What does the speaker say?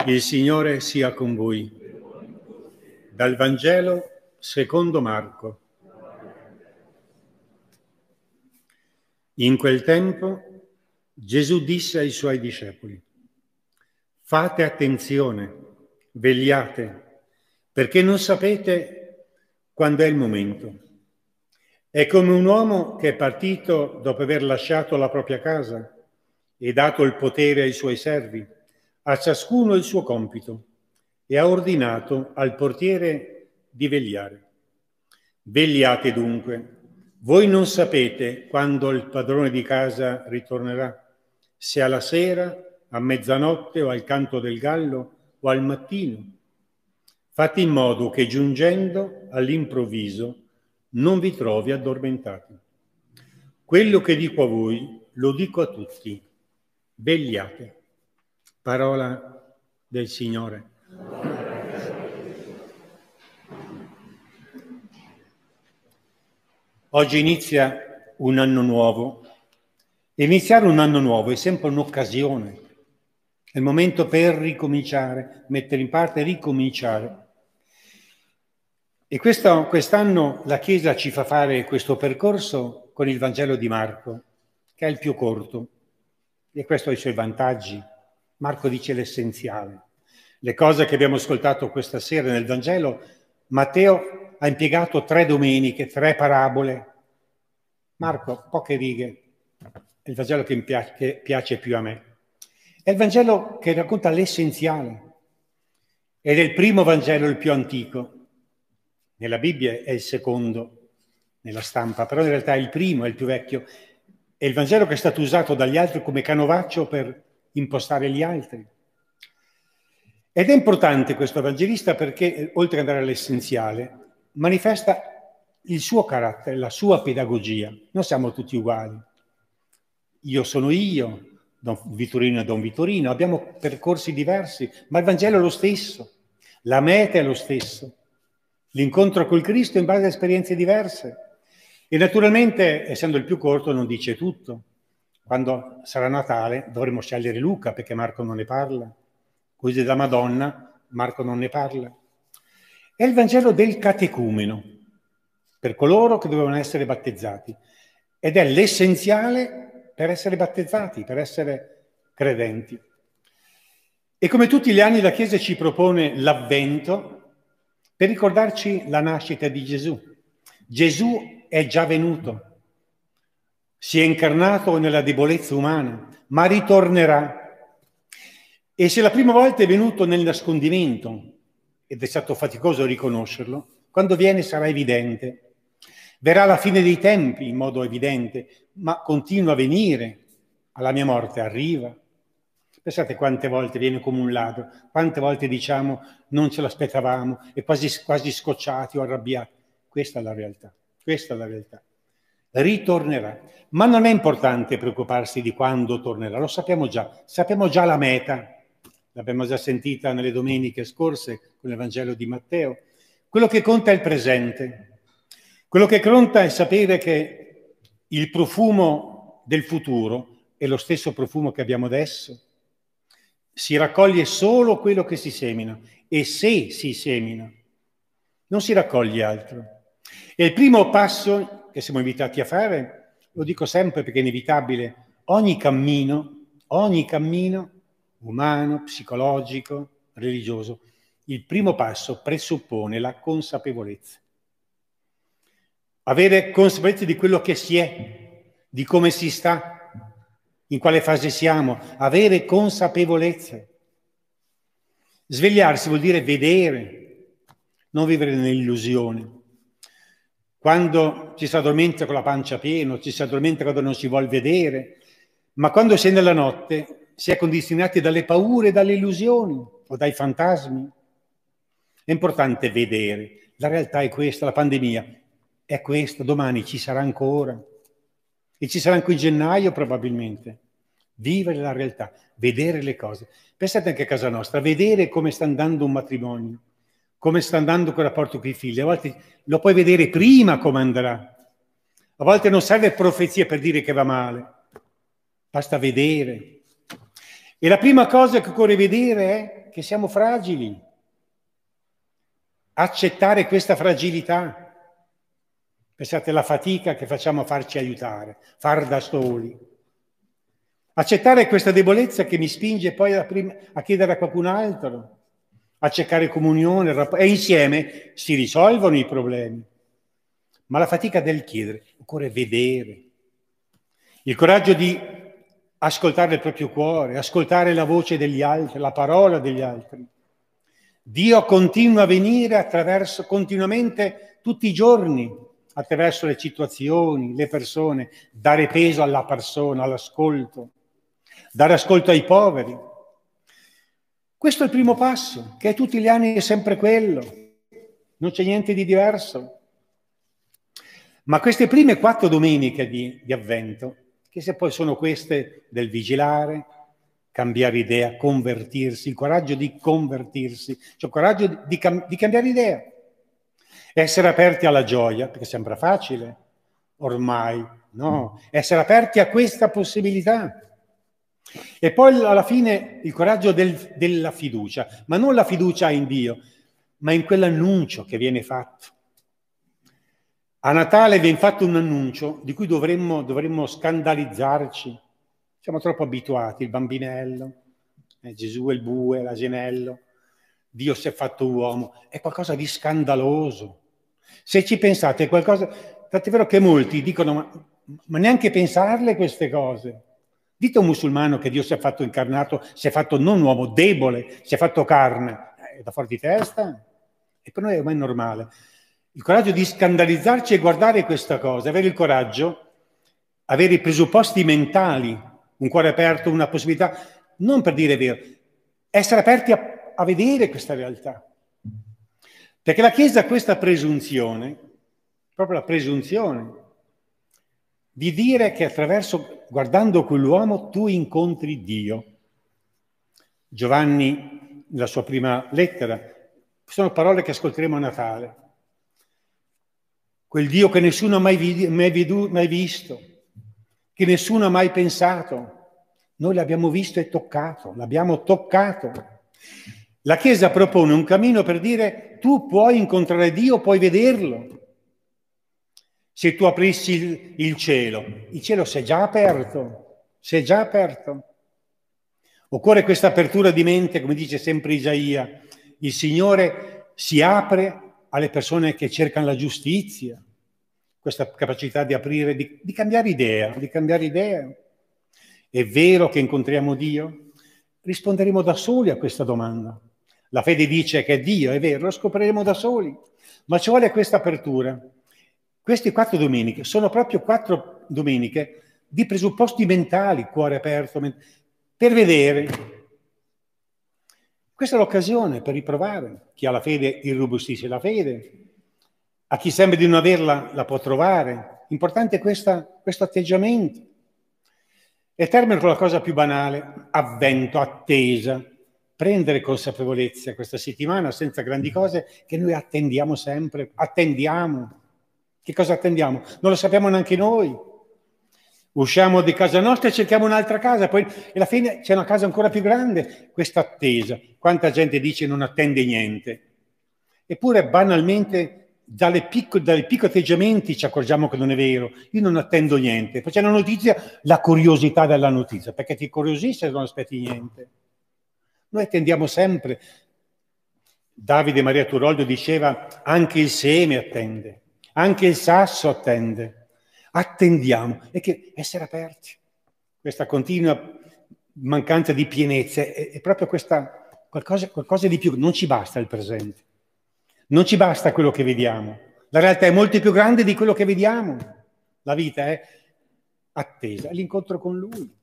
Il Signore sia con voi. Dal Vangelo secondo Marco. In quel tempo Gesù disse ai suoi discepoli: fate attenzione, vegliate, perché non sapete quando è il momento. È come un uomo che è partito dopo aver lasciato la propria casa e dato il potere ai suoi servi, a ciascuno il suo compito, e ha ordinato al portiere di vegliare. Vegliate dunque, voi non sapete quando il padrone di casa ritornerà, se alla sera, a mezzanotte o al canto del gallo o al mattino. Fate in modo che giungendo all'improvviso non vi trovi addormentati. Quello che dico a voi lo dico a tutti: vegliate. Parola del Signore. Oggi inizia un anno nuovo. Iniziare un anno nuovo è sempre un'occasione, è il momento per ricominciare, mettere in parte e ricominciare. E quest'anno la Chiesa ci fa fare questo percorso con il Vangelo di Marco, che è il più corto, e questo ha i suoi vantaggi. Marco dice l'essenziale. Le cose che abbiamo ascoltato questa sera nel Vangelo, Matteo ha impiegato 3 domeniche, 3 parabole. Marco, poche righe. È il Vangelo che piace più a me. È il Vangelo che racconta l'essenziale. Ed è il primo Vangelo, il più antico. Nella Bibbia è il secondo, nella stampa, però in realtà è il primo, è il più vecchio. È il Vangelo che è stato usato dagli altri come canovaccio per impostare gli altri. Ed è importante questo evangelista perché, oltre ad andare all'essenziale, manifesta il suo carattere, la sua pedagogia. Non siamo tutti uguali. Io sono io, Don Vittorino e Don Vittorino, abbiamo percorsi diversi, ma il Vangelo è lo stesso, la meta è lo stesso. L'incontro col Cristo in base a esperienze diverse. E naturalmente, essendo il più corto, non dice tutto. Quando sarà Natale dovremo scegliere Luca, perché Marco non ne parla. Così della Madonna, Marco non ne parla. È il Vangelo del catecumeno, per coloro che dovevano essere battezzati. Ed è l'essenziale per essere battezzati, per essere credenti. E come tutti gli anni la Chiesa ci propone l'Avvento per ricordarci la nascita di Gesù. Gesù è già venuto, si è incarnato nella debolezza umana, ma ritornerà. E se la prima volta è venuto nel nascondimento, ed è stato faticoso riconoscerlo, quando viene sarà evidente. Verrà alla fine dei tempi in modo evidente, ma continua a venire. Alla mia morte arriva. Pensate quante volte viene come un ladro, quante volte diciamo non ce l'aspettavamo e quasi scocciati o arrabbiati. Questa è la realtà, questa è la realtà. Ritornerà. Ma non è importante preoccuparsi di quando tornerà, lo sappiamo già la meta. L'abbiamo già sentita nelle domeniche scorse con il Vangelo di Matteo. Quello che conta è il presente. Quello che conta è sapere che il profumo del futuro è lo stesso profumo che abbiamo adesso. Si raccoglie solo quello che si semina, e se si semina, non si raccoglie altro. E il primo passo che siamo invitati a fare, lo dico sempre perché è inevitabile, ogni cammino umano, psicologico, religioso, il primo passo presuppone la consapevolezza. Avere consapevolezza di quello che si è, di come si sta, in quale fase siamo, avere consapevolezza. Svegliarsi vuol dire vedere, non vivere nell'illusione. Quando ci si addormenta con la pancia piena, ci si addormenta quando non si vuol vedere, ma quando si è nella notte si è condizionati dalle paure, dalle illusioni o dai fantasmi. È importante vedere. La realtà è questa, la pandemia è questa, domani ci sarà ancora. E ci sarà anche in gennaio probabilmente. Vivere la realtà, vedere le cose. Pensate anche a casa nostra, vedere come sta andando un matrimonio, come sta andando quel rapporto con i figli. A volte lo puoi vedere prima come andrà. A volte non serve profezia per dire che va male. Basta vedere. E la prima cosa che occorre vedere è che siamo fragili. Accettare questa fragilità. Pensate alla fatica che facciamo a farci aiutare, far da soli. Accettare questa debolezza che mi spinge poi a chiedere a qualcun altro, a cercare comunione, e insieme si risolvono i problemi. Ma la fatica del chiedere, occorre vedere. Il coraggio di ascoltare il proprio cuore, ascoltare la voce degli altri, la parola degli altri. Dio continua a venire continuamente, tutti i giorni, attraverso le situazioni, le persone, dare peso alla persona, all'ascolto, dare ascolto ai poveri. Questo è il primo passo, che tutti gli anni è sempre quello, non c'è niente di diverso. Ma queste prime 4 domeniche di Avvento, che se poi sono queste del vigilare, cambiare idea, convertirsi, il coraggio di convertirsi, cioè il coraggio di cambiare idea, essere aperti alla gioia, perché sembra facile, ormai, no? Essere aperti a questa possibilità. E poi alla fine il coraggio della fiducia, ma non la fiducia in Dio, ma in quell'annuncio che viene fatto. A Natale viene fatto un annuncio di cui dovremmo scandalizzarci. Siamo troppo abituati, il bambinello, Gesù è il bue, l'asinello, Dio si è fatto uomo, è qualcosa di scandaloso. Se ci pensate, è qualcosa, tant'è vero che molti dicono, ma neanche pensarle queste cose. Dite a un musulmano che Dio si è fatto incarnato, si è fatto non uomo, debole, si è fatto carne, è da fuori di testa, e per noi è ormai normale. Il coraggio di scandalizzarci e guardare questa cosa, avere il coraggio, avere i presupposti mentali, un cuore aperto, una possibilità, non per dire vero, essere aperti a vedere questa realtà. Perché la Chiesa ha questa presunzione, proprio la presunzione, di dire che guardando quell'uomo, tu incontri Dio. Giovanni, nella sua prima lettera, sono parole che ascolteremo a Natale. Quel Dio che nessuno ha mai visto, che nessuno ha mai pensato. Noi l'abbiamo visto e toccato, l'abbiamo toccato. La Chiesa propone un cammino per dire tu puoi incontrare Dio, puoi vederlo. Se tu aprissi il cielo si è già aperto, si è già aperto. Occorre questa apertura di mente, come dice sempre Isaia, il Signore si apre alle persone che cercano la giustizia, questa capacità di aprire, di cambiare idea, È vero che incontriamo Dio? Risponderemo da soli a questa domanda. La fede dice che è Dio, è vero, lo scopriremo da soli, ma ci vuole questa apertura. Queste 4 domeniche sono proprio 4 domeniche di presupposti mentali, cuore aperto, per vedere. Questa è l'occasione per riprovare. Chi ha la fede irrobustisce la fede. A chi sembra di non averla, la può trovare. Importante è questo atteggiamento. E termino con la cosa più banale, avvento, attesa. Prendere consapevolezza questa settimana senza grandi cose che noi attendiamo sempre. Attendiamo. Che cosa attendiamo? Non lo sappiamo neanche noi. Usciamo di casa nostra e cerchiamo un'altra casa, poi alla fine c'è una casa ancora più grande. Questa attesa. Quanta gente dice non attende niente. Eppure banalmente dalle piccoli atteggiamenti ci accorgiamo che non è vero. Io non attendo niente. Poi c'è la notizia, la curiosità della notizia, perché ti incuriosisce se non aspetti niente. Noi attendiamo sempre. Davide Maria Turoldo diceva anche il seme attende, anche il sasso attende. Attendiamo, e che essere aperti. Questa continua mancanza di pienezza è proprio questa qualcosa di più. Non ci basta il presente, non ci basta quello che vediamo. La realtà è molto più grande di quello che vediamo. La vita è attesa, è l'incontro con Lui.